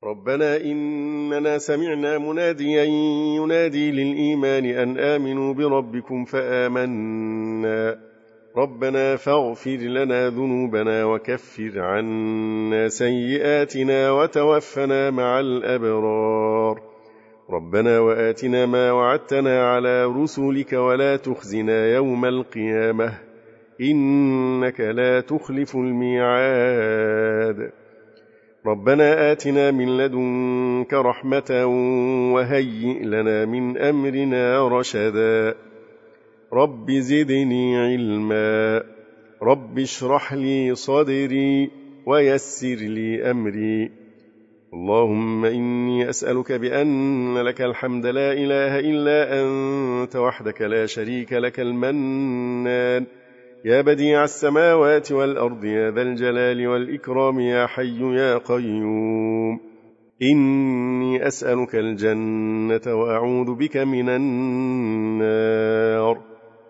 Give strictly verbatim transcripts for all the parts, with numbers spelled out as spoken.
ربنا إننا سمعنا مناديا ينادي للإيمان أن آمنوا بربكم فآمنا ربنا فاغفر لنا ذنوبنا وكفر عنا سيئاتنا وتوفنا مع الأبرار ربنا وآتنا ما وعدتنا على رسلك ولا تخزنا يوم القيامة إنك لا تخلف الميعاد ربنا آتنا من لدنك رحمة وهيئ لنا من أمرنا رشدا رب زدني علما رب اشرح لي صدري ويسر لي أمري اللهم إني أسألك بأن لك الحمد لا إله إلا أنت وحدك لا شريك لك المنان يا بديع السماوات والأرض يا ذا الجلال والإكرام يا حي يا قيوم إني أسألك الجنة وأعوذ بك من النار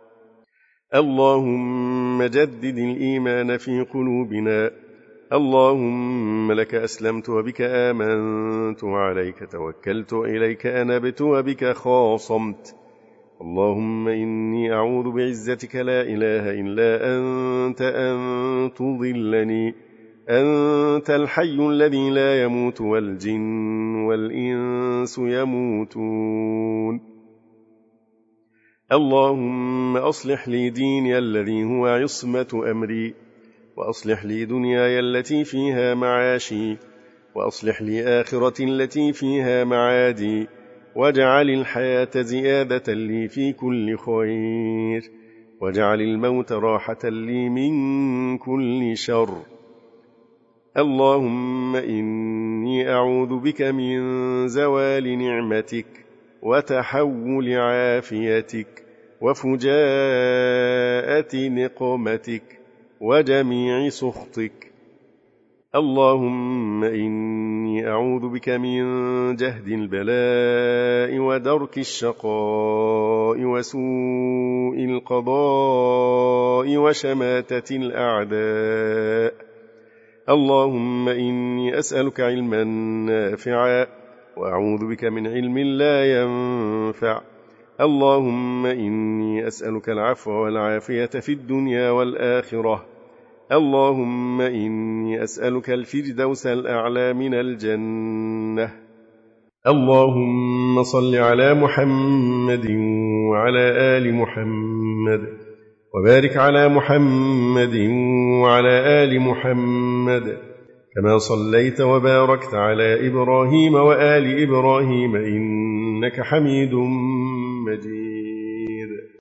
اللهم جدد الإيمان في قلوبنا اللهم لك أسلمت وبك آمنت وعليك توكلت إليك أنبت وبك خاصمت اللهم إني أعوذ بعزتك لا إله إلا أنت أن تضلني أنت الحي الذي لا يموت والجن والإنس يموتون اللهم أصلح لي ديني الذي هو عصمة أمري وأصلح لي دنياي التي فيها معاشي وأصلح لي آخرتي التي فيها معادي واجعل الحياة زيادة لي في كل خير واجعل الموت راحة لي من كل شر اللهم إني أعوذ بك من زوال نعمتك وتحول عافيتك وفجاءة نقمتك وجميع سخطك اللهم إني أعوذ بك من جهد البلاء ودرك الشقاء وسوء القضاء وشماتة الأعداء اللهم إني أسألك علما نافعا وأعوذ بك من علم لا ينفع اللهم إني أسألك العفو والعافية في الدنيا والآخرة اللهم إني أسألك الفردوس الأعلى من الجنة اللهم صل على محمد وعلى آل محمد وبارك على محمد وعلى آل محمد كما صليت وباركت على إبراهيم وآل إبراهيم إنك حميد مجيد